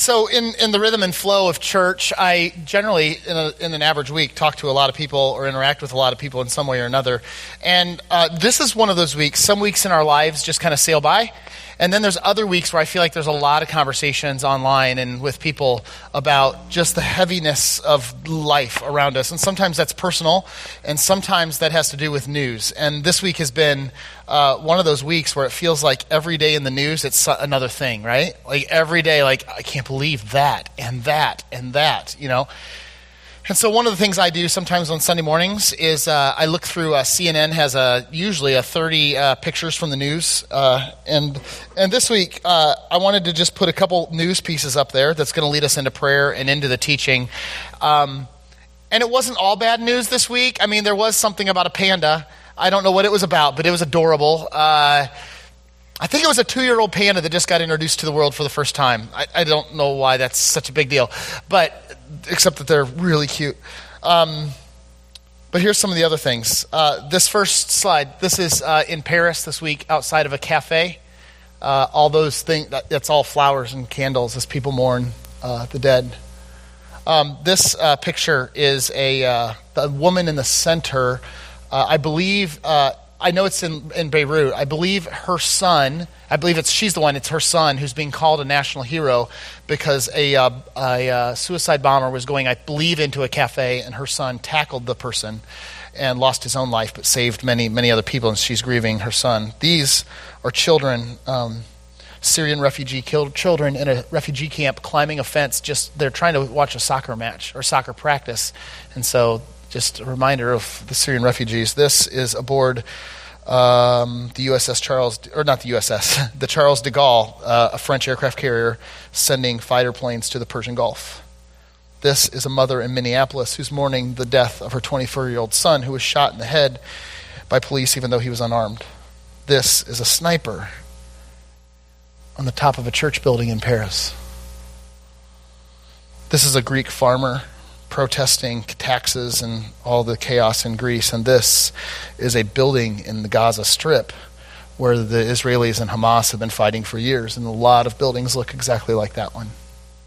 So in the rhythm and flow of church, I generally, in an average week, talk to a lot of people or interact with a lot of people in some way or another. And this is one of those weeks. Some weeks in our lives just kind of sail by. And then there's other weeks where I feel like there's a lot of conversations online and with people about just the heaviness of life around us. And sometimes that's personal, and sometimes that has to do with news. And this week has been one of those weeks where it feels like every day in the news it's another thing, right? Like every day, like, I can't believe that and that and that, you know? And so one of the things I do sometimes on Sunday mornings is I look through, CNN has usually 30 pictures from the news. And this week I wanted to just put a couple news pieces up there that's going to lead us into prayer and into the teaching. And it wasn't all bad news this week. I mean, there was something about a panda. I don't know what it was about, but it was adorable. I think it was a 2-year-old panda that just got introduced to the world for the first time. I don't know why that's such a big deal, but except that they're really cute. But here's some of the other things. This first slide, this is in Paris this week outside of a cafe. All those things, that's all flowers and candles as people mourn the dead. This picture is the woman in the center. I believe, I know it's in Beirut. I believe her son, she's the one, it's her son who's being called a national hero because a suicide bomber was going, I believe, into a cafe, and her son tackled the person and lost his own life but saved many, many other people, and she's grieving her son. These are children, Syrian refugee children in a refugee camp climbing a fence. They're trying to watch a soccer match or soccer practice. And so just a reminder of the Syrian refugees. This is aboard the USS Charles, or not the USS, the Charles de Gaulle, a French aircraft carrier sending fighter planes to the Persian Gulf. This is a mother in Minneapolis who's mourning the death of her 24-year-old son who was shot in the head by police even though he was unarmed. This is a sniper on the top of a church building in Paris. This is a Greek farmer protesting taxes and all the chaos in Greece. And this is a building in the Gaza Strip where the Israelis and Hamas have been fighting for years. And a lot of buildings look exactly like that one.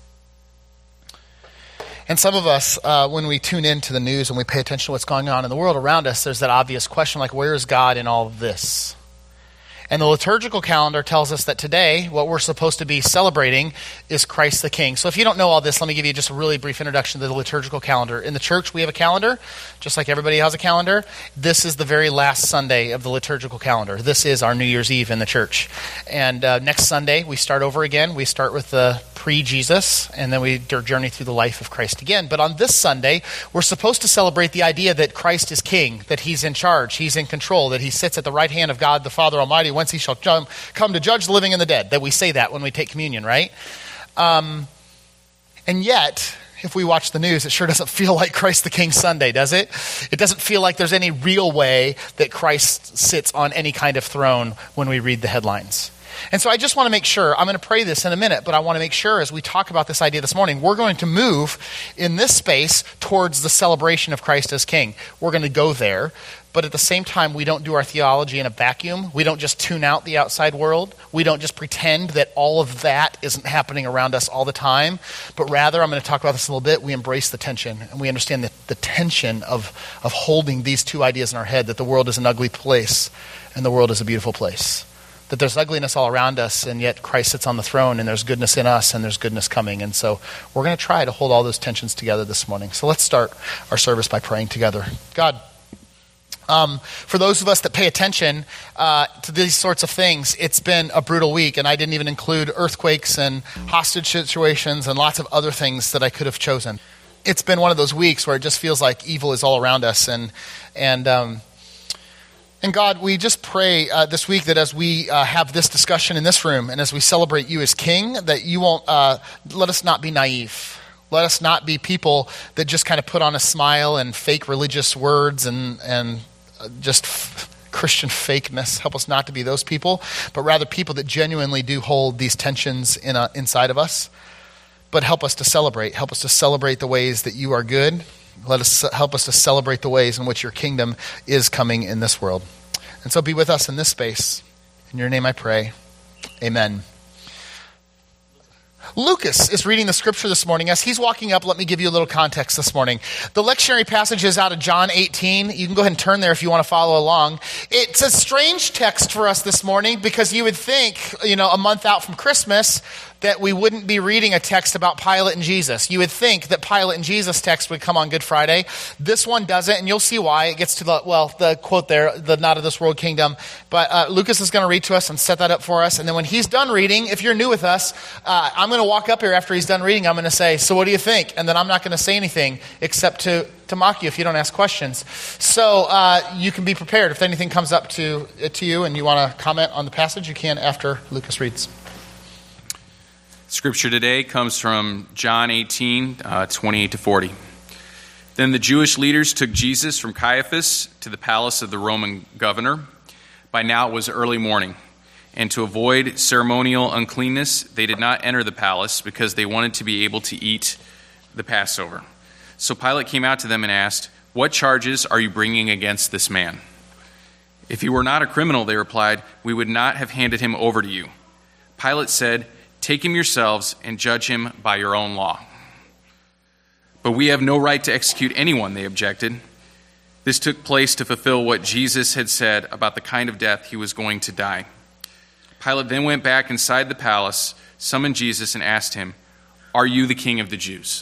And some of us, when we tune into the news and we pay attention to what's going on in the world around us, there's that obvious question like, where is God in all of this? And the liturgical calendar tells us that today, what we're supposed to be celebrating is Christ the King. So if you don't know all this, let me give you just a really brief introduction to the liturgical calendar. In the church, we have a calendar, just like everybody has a calendar. This is the very last Sunday of the liturgical calendar. This is our New Year's Eve in the church. And next Sunday, we start over again. We start with the pre-Jesus, and then we journey through the life of Christ again. But on this Sunday, we're supposed to celebrate the idea that Christ is King, that He's in charge, He's in control, that He sits at the right hand of God the Father Almighty, whence He shall come to judge the living and the dead. That we say that when we take communion, right? And yet, if we watch the news, it sure doesn't feel like Christ the King Sunday, does it? It doesn't feel like there's any real way that Christ sits on any kind of throne when we read the headlines. And so I just want to make sure, I'm going to pray this in a minute, but I want to make sure as we talk about this idea this morning, we're going to move in this space towards the celebration of Christ as King. We're going to go there, but at the same time, we don't do our theology in a vacuum. We don't just tune out the outside world. We don't just pretend that all of that isn't happening around us all the time, but rather, I'm going to talk about this a little bit, we embrace the tension, and we understand the tension of holding these two ideas in our head, that the world is an ugly place and the world is a beautiful place. That there's ugliness all around us, and yet Christ sits on the throne, and there's goodness in us, and there's goodness coming. And so we're going to try to hold all those tensions together this morning. So let's start our service by praying together. God, for those of us that pay attention to these sorts of things, it's been a brutal week, and I didn't even include earthquakes and hostage situations and lots of other things that I could have chosen. It's been one of those weeks where it just feels like evil is all around us, And God, we just pray this week that as we have this discussion in this room and as we celebrate you as King, that you won't let us not be naive. Let us not be people that just kind of put on a smile and fake religious words and just Christian fakeness. Help us not to be those people, but rather people that genuinely do hold these tensions inside of us. But help us to celebrate. Help us to celebrate the ways that you are good. Help us to celebrate the ways in which your kingdom is coming in this world. And so be with us in this space. In your name I pray. Amen. Lucas is reading the scripture this morning. As he's walking up, let me give you a little context this morning. The lectionary passage is out of John 18. You can go ahead and turn there if you want to follow along. It's a strange text for us this morning because you would think, a month out from Christmas, that we wouldn't be reading a text about Pilate and Jesus. You would think that Pilate and Jesus text would come on Good Friday. This one doesn't, and you'll see why. It gets to the quote there, the not of this world kingdom. But Lucas is going to read to us and set that up for us. And then when he's done reading, if you're new with us, I'm going to walk up here after he's done reading. I'm going to say, so what do you think? And then I'm not going to say anything except to mock you if you don't ask questions. So you can be prepared. If anything comes up to you and you want to comment on the passage, you can after Lucas reads. Scripture today comes from John 18, 28 to 40. Then the Jewish leaders took Jesus from Caiaphas to the palace of the Roman governor. By now it was early morning, and to avoid ceremonial uncleanness, they did not enter the palace because they wanted to be able to eat the Passover. So Pilate came out to them and asked, "What charges are you bringing against this man?" "If he were not a criminal," they replied, "we would not have handed him over to you." Pilate said, "Take him yourselves and judge him by your own law." "But we have no right to execute anyone," they objected. This took place to fulfill what Jesus had said about the kind of death he was going to die. Pilate then went back inside the palace, summoned Jesus, and asked him, "Are you the king of the Jews?"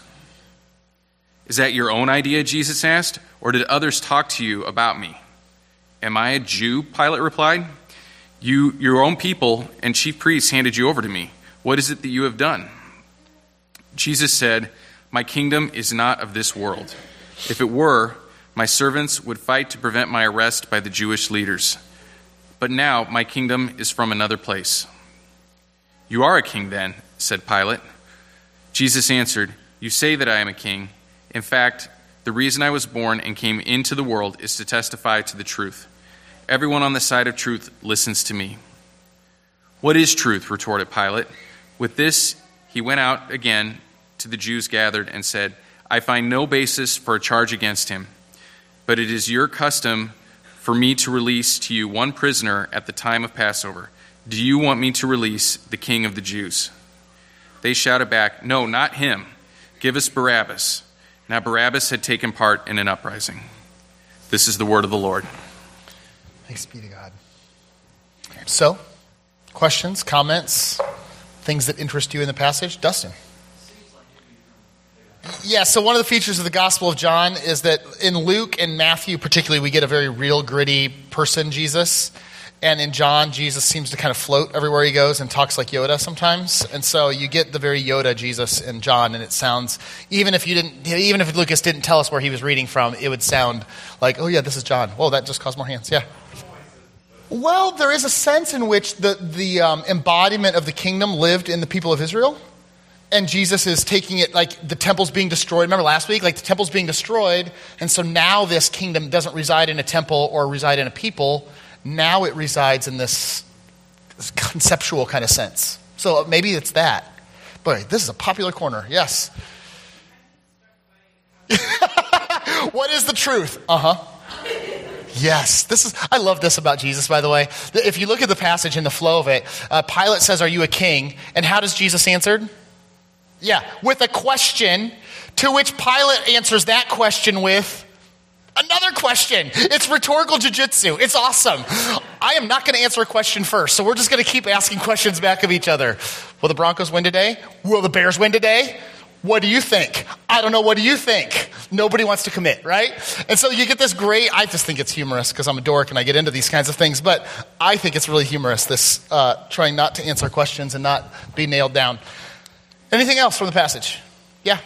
"Is that your own idea?" Jesus asked, "or did others talk to you about me?" "Am I a Jew?" Pilate replied. Your own people and chief priests handed you over to me. What is it that you have done?" Jesus said, "My kingdom is not of this world. If it were, my servants would fight to prevent my arrest by the Jewish leaders. But now my kingdom is from another place." "You are a king then," said Pilate. Jesus answered, "You say that I am a king. In fact, the reason I was born and came into the world is to testify to the truth. Everyone on the side of truth listens to me." "What is truth?" retorted Pilate. With this, he went out again to the Jews gathered and said, "I find no basis for a charge against him. But it is your custom for me to release to you one prisoner at the time of Passover. Do you want me to release the king of the Jews?" They shouted back, "No, not him. Give us Barabbas." Now Barabbas had taken part in an uprising. This is the word of the Lord. Thanks be to God. So, questions, comments, things that interest you in the passage? Dustin. Yeah, so one of the features of the Gospel of John is that in Luke and Matthew particularly, we get a very real, gritty person, Jesus. And in John, Jesus seems to kind of float everywhere he goes and talks like Yoda sometimes. And so you get the very Yoda Jesus in John, and it sounds, even if Lucas didn't tell us where he was reading from, it would sound like, oh yeah, this is John. Whoa, that just caused more hands. Yeah. Well, there is a sense in which the embodiment of the kingdom lived in the people of Israel. And Jesus is taking it like the temple's being destroyed. Remember last week? Like the temple's being destroyed. And so now this kingdom doesn't reside in a temple or reside in a people. Now it resides in this conceptual kind of sense. So maybe it's that. Boy, this is a popular corner. Yes. What is the truth? Yes, I love this about Jesus, by the way. If you look at the passage and the flow of it, Pilate says, "Are you a king?" And how does Jesus answer? Yeah, with a question, to which Pilate answers that question with another question. It's rhetorical jiu-jitsu. It's awesome. I am not going to answer a question first, so we're just going to keep asking questions back of each other. Will the Broncos win today? Will the Bears win today? What do you think? I don't know. What do you think? Nobody wants to commit, right? And so you get this great, I just think it's humorous because I'm a dork and I get into these kinds of things, but I think it's really humorous, this trying not to answer questions and not be nailed down. Anything else from the passage? Yeah.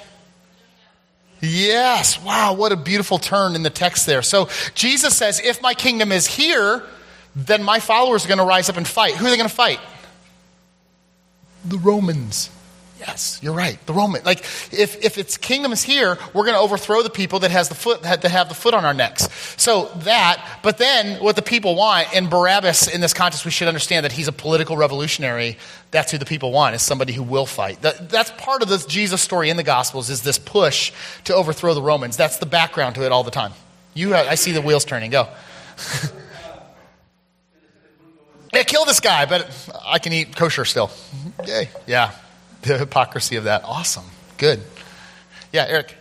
Yes. Wow, what a beautiful turn in the text there. So Jesus says, if my kingdom is here, then my followers are going to rise up and fight. Who are they going to fight? The Romans. Yes, you're right. The Roman, like if its kingdom is here, we're going to overthrow the people that have the foot on our necks. So that, but then what the people want, and Barabbas in this context, we should understand that he's a political revolutionary. That's who the people want, is somebody who will fight. That's part of this Jesus story in the Gospels, is this push to overthrow the Romans. That's the background to it all the time. I see the wheels turning. Go. Yeah, kill this guy, but I can eat kosher still. Yay. Yeah. The hypocrisy of that. Awesome. Good. Yeah, Eric.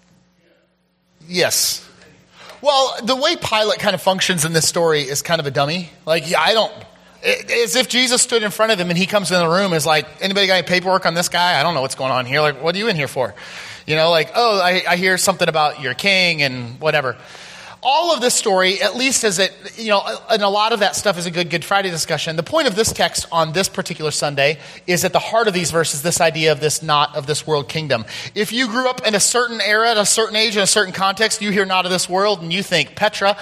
Yes. Well, the way Pilate kind of functions in this story is kind of a dummy. Like, as if Jesus stood in front of him and he comes in the room is like, anybody got any paperwork on this guy? I don't know what's going on here. Like, what are you in here for? I hear something about your king and whatever. All of this story, at least as it, and a lot of that stuff is a Good Friday discussion. The point of this text on this particular Sunday is at the heart of these verses, this idea of this not of this world kingdom. If you grew up in a certain era, at a certain age, in a certain context, you hear not of this world and you think, Petra.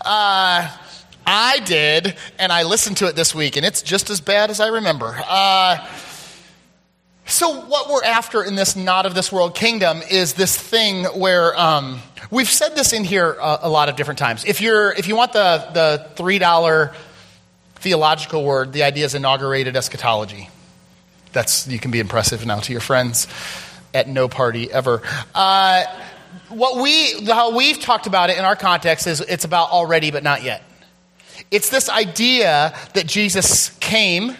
I did, and I listened to it this week, and it's just as bad as I remember. So what we're after in this not of this world kingdom is this thing where we've said this in here a lot of different times. If you want the $3 theological word, the idea is inaugurated eschatology. You can be impressive now to your friends at no party ever. How we've talked about it in our context is it's about already but not yet. It's this idea that Jesus came.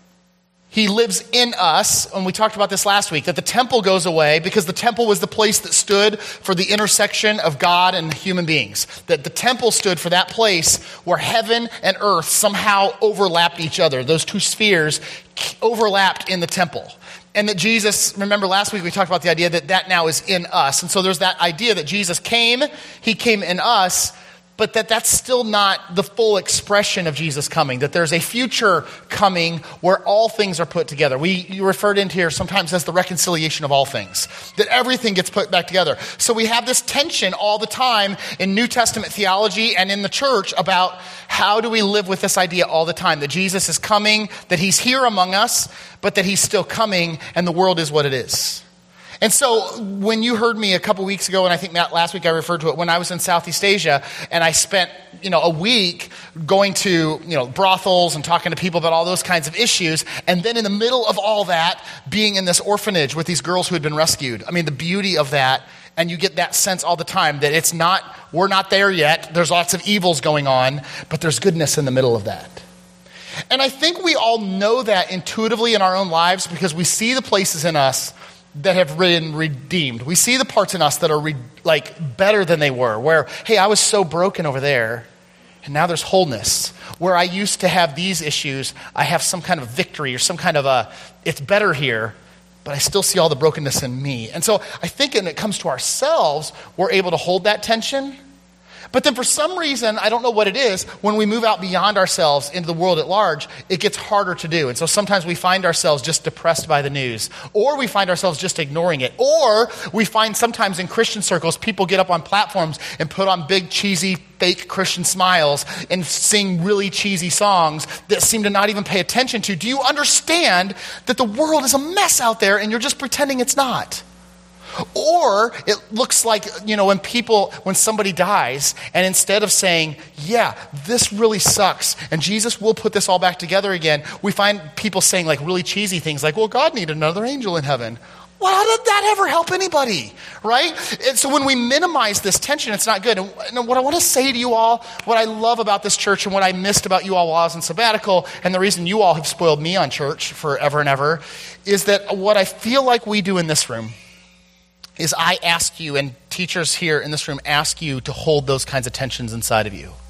He lives in us, and we talked about this last week, that the temple goes away because the temple was the place that stood for the intersection of God and human beings. That the temple stood for that place where heaven and earth somehow overlapped each other. Those two spheres overlapped in the temple. And that Jesus, remember last week we talked about the idea that now is in us. And so there's that idea that Jesus came, he came in us, but that's still not the full expression of Jesus coming, that there's a future coming where all things are put together. You referred into here sometimes as the reconciliation of all things, that everything gets put back together. So we have this tension all the time in New Testament theology and in the church about how do we live with this idea all the time, that Jesus is coming, that he's here among us, but that he's still coming and the world is what it is. And so when you heard me a couple weeks ago, and I think last week I referred to it, when I was in Southeast Asia and I spent, a week going to, brothels and talking to people about all those kinds of issues, and then in the middle of all that, being in this orphanage with these girls who had been rescued. I mean, the beauty of that, and you get that sense all the time that we're not there yet, there's lots of evils going on, but there's goodness in the middle of that. And I think we all know that intuitively in our own lives because we see the places in us that have been redeemed. We see the parts in us that are better than they were, where, hey, I was so broken over there, and now there's wholeness. Where I used to have these issues, I have some kind of victory or some kind of it's better here, but I still see all the brokenness in me. And so I think when it comes to ourselves, we're able to hold that tension. But then for some reason, I don't know what it is, when we move out beyond ourselves into the world at large, it gets harder to do. And so sometimes we find ourselves just depressed by the news, or we find ourselves just ignoring it, or we find sometimes in Christian circles, people get up on platforms and put on big, cheesy, fake Christian smiles and sing really cheesy songs that seem to not even pay attention to. Do you understand that the world is a mess out there and you're just pretending it's not? Or it looks like, when somebody dies, and instead of saying, yeah, this really sucks, and Jesus will put this all back together again, we find people saying really cheesy things like, well, God needed another angel in heaven. Well, how did that ever help anybody, right? And so when we minimize this tension, it's not good. And what I want to say to you all, what I love about this church and what I missed about you all while I was in sabbatical, and the reason you all have spoiled me on church forever and ever, is that what I feel like we do in this room is I ask you, and teachers here in this room ask you to hold those kinds of tensions inside of you.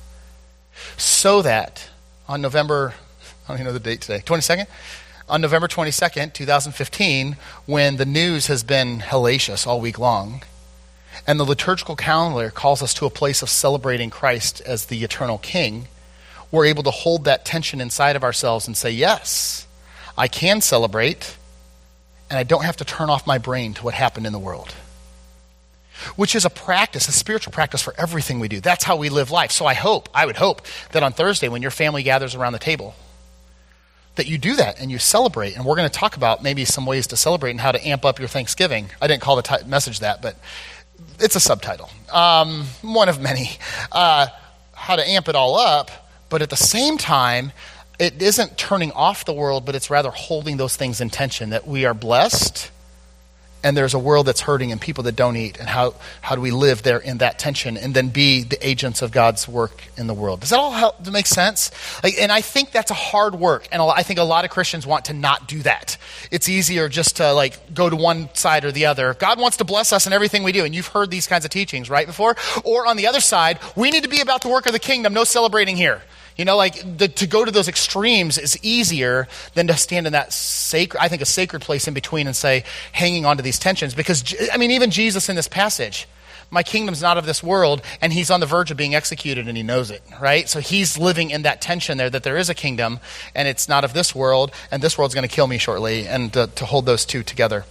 So that on November, I don't even know the date today, 22nd? On November 22nd, 2015, when the news has been hellacious all week long, and the liturgical calendar calls us to a place of celebrating Christ as the eternal King, we're able to hold that tension inside of ourselves and say, yes, I can celebrate, and I don't have to turn off my brain to what happened in the world. Which is a practice, a spiritual practice for everything we do. That's how we live life. So I would hope that on Thursday when your family gathers around the table, that you do that and you celebrate. And we're going to talk about maybe some ways to celebrate and how to amp up your Thanksgiving. I didn't call the message that, but it's a subtitle. One of many. How to amp it all up, but at the same time, it isn't turning off the world, but it's rather holding those things in tension, that we are blessed and there's a world that's hurting and people that don't eat, and how do we live there in that tension and then be the agents of God's work in the world? Does that all help to make sense? And I think that's a hard work, and I think a lot of Christians want to not do that. It's easier just to go to one side or the other. God wants to bless us in everything we do, and you've heard these kinds of teachings, right, before? Or on the other side, we need to be about the work of the kingdom, no celebrating here. To go to those extremes is easier than to stand in that a sacred place in between and say, hanging on to these tensions. Because, even Jesus in this passage, my kingdom's not of this world, and he's on the verge of being executed, and he knows it, right? So he's living in that tension there, that there is a kingdom, and it's not of this world, and this world's going to kill me shortly, and to hold those two together.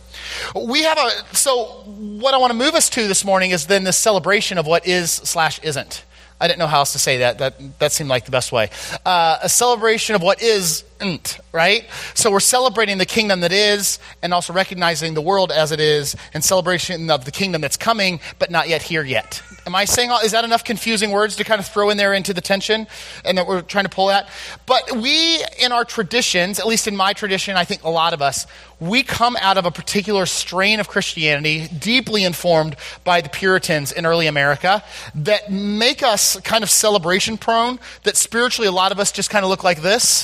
So what I want to move us to this morning is then this celebration of what is/isn't. I didn't know how else to say that. That seemed like the best way. A celebration of what isn't, right? So we're celebrating the kingdom that is, and also recognizing the world as it is, and celebration of the kingdom that's coming, but not yet here yet. Am I saying is that enough confusing words to kind of throw in there into the tension and that we're trying to pull at? But we, in our traditions, at least in my tradition, I think a lot of us, we come out of a particular strain of Christianity, deeply informed by the Puritans in early America, that make us kind of celebration prone, that spiritually a lot of us just kind of look like this.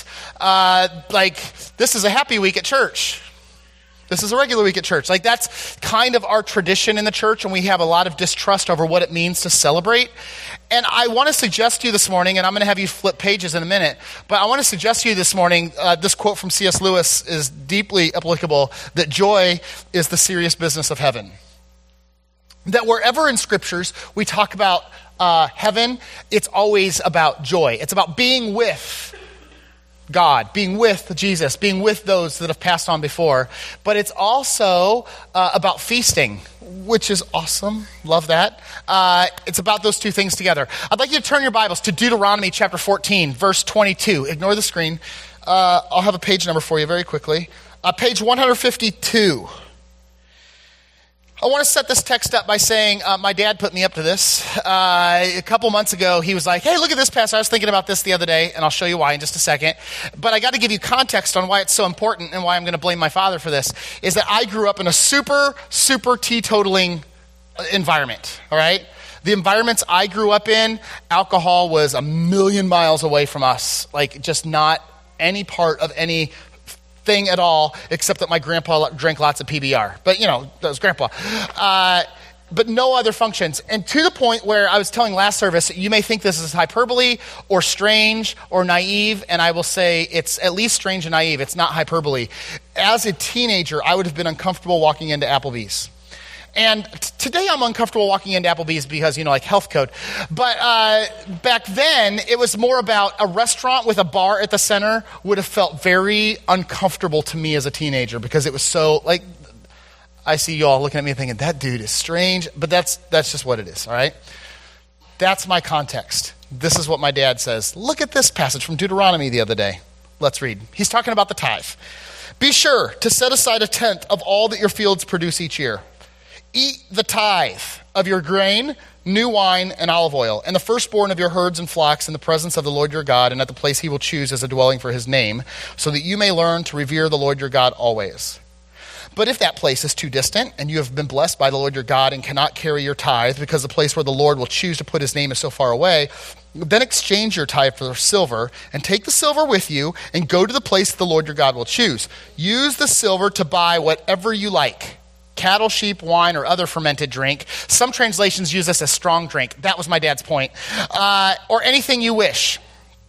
This is a happy week at church. This is a regular week at church. That's kind of our tradition in the church, and we have a lot of distrust over what it means to celebrate. And I want to suggest to you this morning, and I'm going to have you flip pages in a minute, but I want to suggest to you this morning, this quote from C.S. Lewis is deeply applicable, that joy is the serious business of heaven. That wherever in scriptures we talk about heaven, it's always about joy. It's about being with God, being with Jesus, being with those that have passed on before. But it's also about feasting, which is awesome. Love that. It's about those two things together. I'd like you to turn your Bibles to Deuteronomy chapter 14, verse 22. Ignore the screen. I'll have a page number for you very quickly. Page 152. I want to set this text up by saying my dad put me up to this. A couple months ago, he was like, hey, look at this passage. I was thinking about this the other day, and I'll show you why in just a second. But I got to give you context on why it's so important and why I'm going to blame my father for this, is that I grew up in a super, super teetotaling environment, all right? The environments I grew up in, alcohol was a million miles away from us, just not any part of any thing at all, except that my grandpa drank lots of PBR. But, that was grandpa. But no other functions. And to the point where I was telling last service, you may think this is hyperbole or strange or naive, and I will say it's at least strange and naive. It's not hyperbole. As a teenager, I would have been uncomfortable walking into Applebee's. And today I'm uncomfortable walking into Applebee's because, health code. But back then, it was more about a restaurant with a bar at the center would have felt very uncomfortable to me as a teenager because it was so, I see you all looking at me thinking, that dude is strange. But that's just what it is, all right? That's my context. This is what my dad says. Look at this passage from Deuteronomy the other day. Let's read. He's talking about the tithe. Be sure to set aside 1/10 of all that your fields produce each year. Eat the tithe of your grain, new wine, and olive oil, and the firstborn of your herds and flocks in the presence of the Lord your God and at the place he will choose as a dwelling for his name, so that you may learn to revere the Lord your God always. But if that place is too distant, and you have been blessed by the Lord your God and cannot carry your tithe because the place where the Lord will choose to put his name is so far away, then exchange your tithe for silver and take the silver with you and go to the place the Lord your God will choose. Use the silver to buy whatever you like. Cattle, sheep, wine, or other fermented drink. Some translations use this as strong drink. That was my dad's point. Or anything you wish.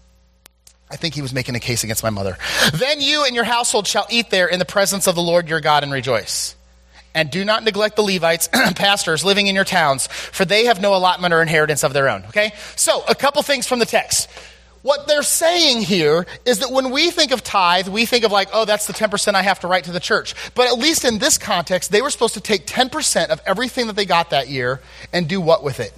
I think he was making a case against my mother. Then you and your household shall eat there in the presence of the Lord your God and rejoice. And do not neglect the Levites, pastors living in your towns, for they have no allotment or inheritance of their own. Okay? So, a couple things from the text. What they're saying here is that when we think of tithe, we think of that's the 10% I have to write to the church. But at least in this context, they were supposed to take 10% of everything that they got that year and do what with it?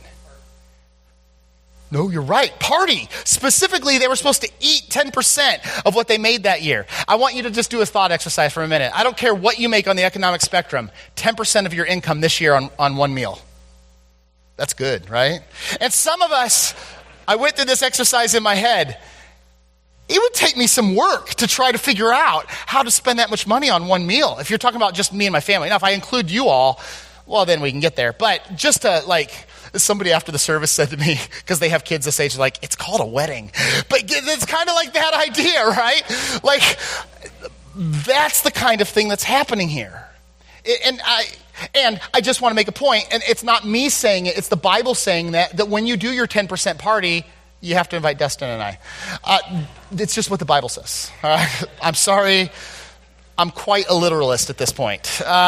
No, you're right. Party. Specifically, they were supposed to eat 10% of what they made that year. I want you to just do a thought exercise for a minute. I don't care what you make on the economic spectrum. 10% of your income this year on one meal. That's good, right? And some of us, I went through this exercise in my head. it would take me some work to try to figure out how to spend that much money on one meal. If you're talking about just me and my family. Now, if I include you all, well, then we can get there. But just to, somebody after the service said to me, because they have kids this age, like, it's called a wedding. But it's kind of like that idea, right? Like, that's the kind of thing that's happening here. And I just want to make a point, and it's not me saying it, it's the Bible saying that when you do your 10% party, you have to invite Destin and I. It's just what the Bible says. I'm sorry. I'm quite a literalist at this point.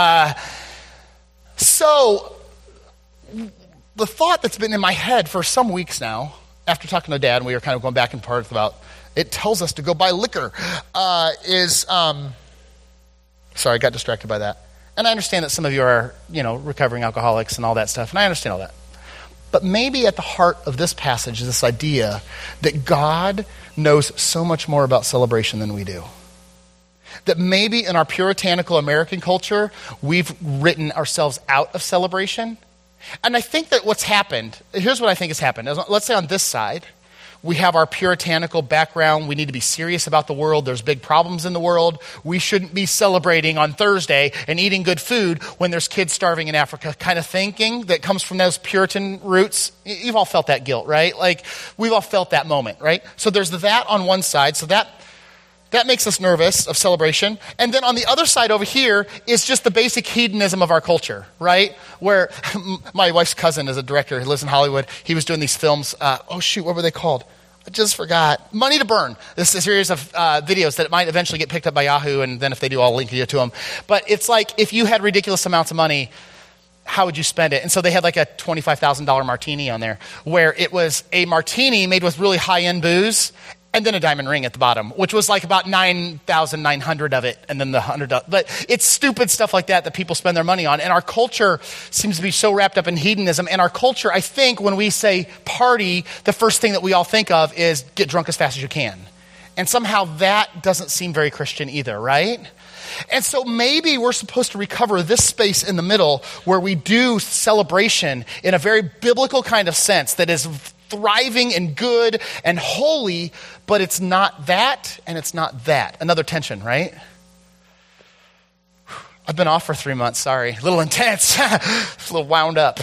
So the thought that's been in my head for some weeks now, after talking to Dad, and we were kind of going back and forth about, it tells us to go buy liquor, sorry, I got distracted by that. And I understand that some of you are, recovering alcoholics and all that stuff, and I understand all that. But maybe at the heart of this passage is this idea that God knows so much more about celebration than we do. That maybe in our puritanical American culture, we've written ourselves out of celebration. And I think that what's happened, here's what I think has happened. Let's say on this side, we have our puritanical background. We need to be serious about the world. There's big problems in the world. We shouldn't be celebrating on Thursday and eating good food when there's kids starving in Africa, kind of thinking that comes from those Puritan roots. You've all felt that guilt, right? Like, we've all felt that moment, right? So there's that on one side. So that makes us nervous of celebration. And then on the other side over here is just the basic hedonism of our culture, right? Where my wife's cousin is a director who lives in Hollywood. He was doing these films. What were they called? I just forgot. Money to Burn. This is a series of videos that might eventually get picked up by Yahoo, and then if they do, I'll link you to them. But it's like, if you had ridiculous amounts of money, how would you spend it? And so they had like a $25,000 martini on there, where it was a martini made with really high-end booze, and then a diamond ring at the bottom, which was like about 9,900 of it, and then the $100. But it's stupid stuff like that people spend their money on. And our culture seems to be so wrapped up in hedonism. And our culture, I think, when we say party, the first thing that we all think of is get drunk as fast as you can. And somehow that doesn't seem very Christian either, right? And so maybe we're supposed to recover this space in the middle where we do celebration in a very biblical kind of sense that is thriving and good and holy, but it's not that and it's not that. Another tension, right? I've been off for 3 months, sorry. A little intense, a little wound up.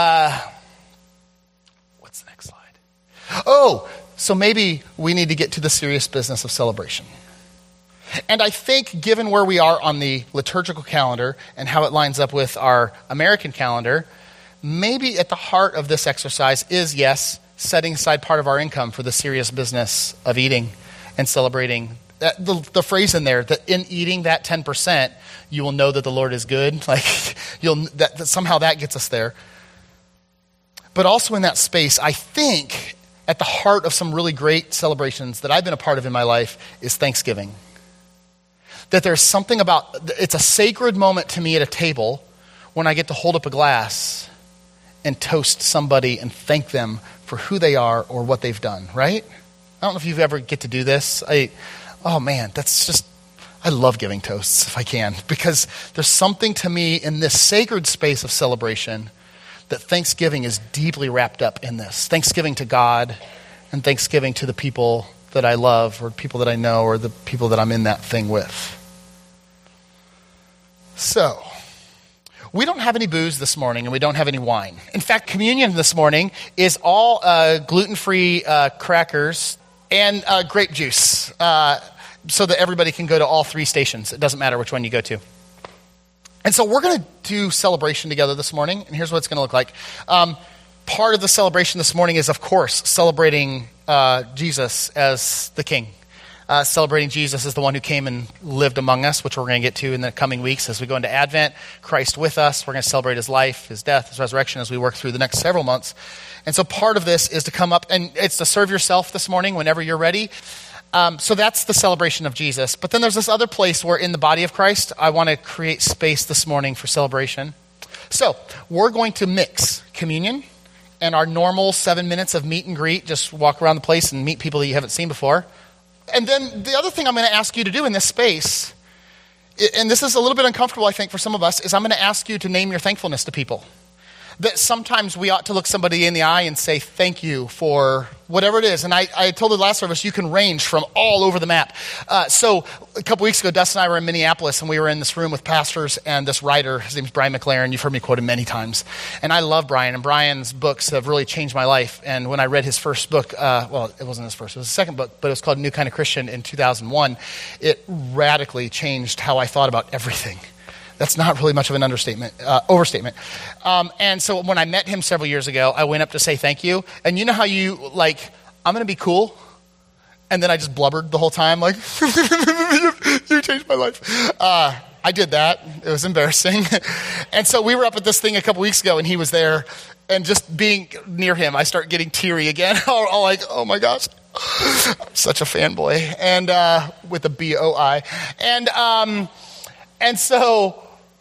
What's the next slide? So maybe we need to get to the serious business of celebration. And I think given where we are on the liturgical calendar and how it lines up with our American calendar, maybe at the heart of this exercise is, yes, setting aside part of our income for the serious business of eating and celebrating. The phrase in there, that in eating that 10%, you will know that the Lord is good. Like, somehow that gets us there. But also in that space, I think at the heart of some really great celebrations that I've been a part of in my life is Thanksgiving. That there's something about, it's a sacred moment to me at a table when I get to hold up a glass and toast somebody and thank them for who they are or what they've done, right? I don't know if you ever get to do this. I love giving toasts if I can, because there's something to me in this sacred space of celebration that Thanksgiving is deeply wrapped up in this. Thanksgiving to God and Thanksgiving to the people that I love or people that I know or the people that I'm in that thing with. So, we don't have any booze this morning, and we don't have any wine. In fact, communion this morning is all gluten-free crackers and grape juice, so that everybody can go to all 3 stations. It doesn't matter which one you go to. And so we're going to do celebration together this morning, and here's what it's going to look like. Part of the celebration this morning is, of course, celebrating Jesus as the King. Celebrating Jesus as the one who came and lived among us, which we're going to get to in the coming weeks as we go into Advent. Christ with us. We're going to celebrate his life, his death, his resurrection as we work through the next several months. And so part of this is to come up, and it's to serve yourself this morning whenever you're ready. So that's the celebration of Jesus. But then there's this other place where in the body of Christ, I want to create space this morning for celebration. So we're going to mix communion and our normal 7 minutes of meet and greet, just walk around the place and meet people that you haven't seen before. And then the other thing I'm going to ask you to do in this space, and this is a little bit uncomfortable, I think, for some of us, is I'm going to ask you to name your thankfulness to people. that sometimes we ought to look somebody in the eye and say thank you for whatever it is. And I told the last service, you can range from all over the map. So a couple weeks ago, Dustin and I were in Minneapolis, and we were in this room with pastors and this writer. His name's Brian McLaren. You've heard me quote him many times. And I love Brian, and Brian's books have really changed my life. And when I read his first book, well, it wasn't his first, it was his second book, but it was called New Kind of Christian in 2001. It radically changed how I thought about everything. That's not really much of an overstatement. And so when I met him several years ago, I went up to say thank you. And you know how you, like, I'm going to be cool? And then I just blubbered the whole time, like, you changed my life. I did that. It was embarrassing. And so we were up at this thing a couple weeks ago, and he was there. And just being near him, I start getting teary again. all like, oh my gosh. I'm such a fanboy. And with a B-O-I. And so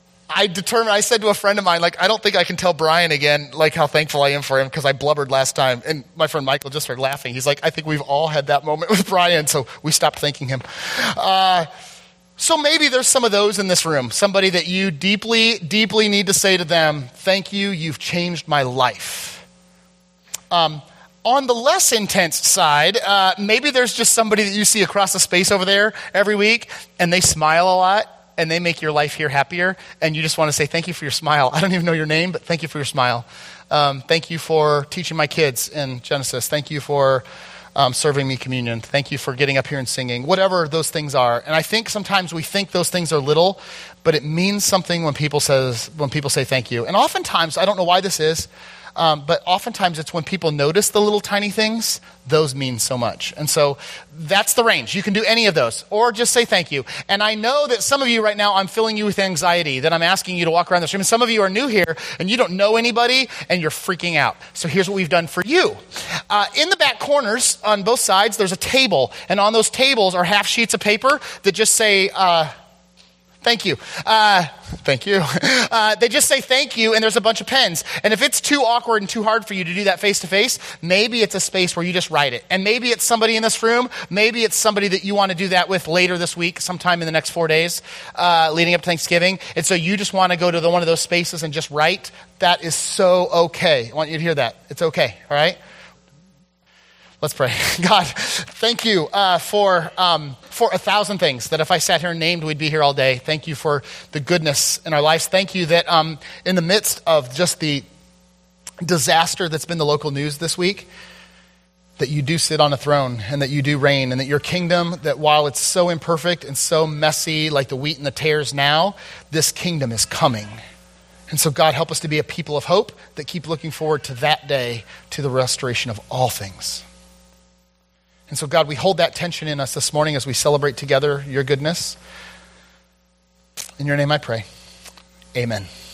I said to a friend of mine, like, I don't think I can tell Brian again, like, how thankful I am for him because I blubbered last time. And my friend Michael just started laughing. He's like, I think we've all had that moment with Brian, so we stopped thanking him. So maybe there's some of those in this room, somebody that you deeply, deeply need to say to them, thank you, you've changed my life. On the less intense side, maybe there's just somebody that you see across the space over there every week, and they smile a lot. And they make your life here happier, and you just want to say, thank you for your smile. I don't even know your name, but thank you for your smile. Thank you for teaching my kids in Genesis. Thank you for serving me communion. Thank you for getting up here and singing, whatever those things are. And I think sometimes we think those things are little, but it means something when people say thank you. And oftentimes, I don't know why this is, but oftentimes it's when people notice the little tiny things, those mean so much. And so that's the range. You can do any of those, or just say thank you. And I know that some of you right now, I'm filling you with anxiety, that I'm asking you to walk around this room. And some of you are new here, and you don't know anybody, and you're freaking out. So here's what we've done for you. In the back corners, on both sides, there's a table. And on those tables are half sheets of paper that just say, thank you. Thank you. They just say thank you, and there's a bunch of pens. And if it's too awkward and too hard for you to do that face-to-face, maybe it's a space where you just write it. And maybe it's somebody in this room. Maybe it's somebody that you want to do that with later this week, sometime in the next 4 days, leading up to Thanksgiving. And so you just want to go to one of those spaces and just write. That is so okay. I want you to hear that. It's okay, all right? Let's pray. God, thank you for 1,000 things that if I sat here and named, we'd be here all day. Thank you for the goodness in our lives. Thank you that in the midst of just the disaster that's been the local news this week, that you do sit on a throne and that you do reign, and that your kingdom, that while it's so imperfect and so messy like the wheat and the tares now, this kingdom is coming. And so God, help us to be a people of hope that keep looking forward to that day, to the restoration of all things. And so, God, we hold that tension in us this morning as we celebrate together your goodness. In your name I pray. Amen.